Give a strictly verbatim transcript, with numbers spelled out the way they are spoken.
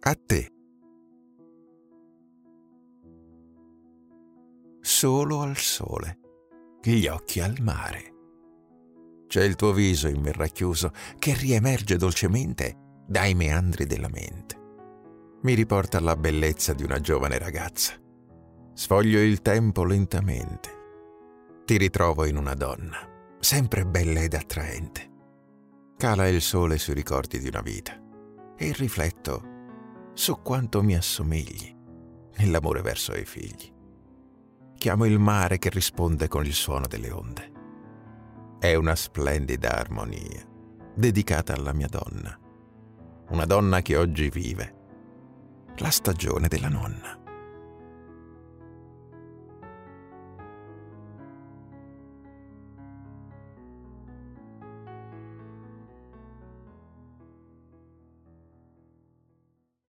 A te. Solo al sole, gli occhi al mare. C'è il tuo viso in me racchiuso che riemerge dolcemente dai meandri della mente. Mi riporta alla bellezza di una giovane ragazza. Sfoglio il tempo lentamente. Ti ritrovo in una donna, sempre bella ed attraente. Cala il sole sui ricordi di una vita e rifletto su quanto mi assomigli nell'amore verso i figli. Chiamo il mare che risponde con il suono delle onde. È una splendida armonia dedicata alla mia donna, una donna che oggi vive la stagione della nonna.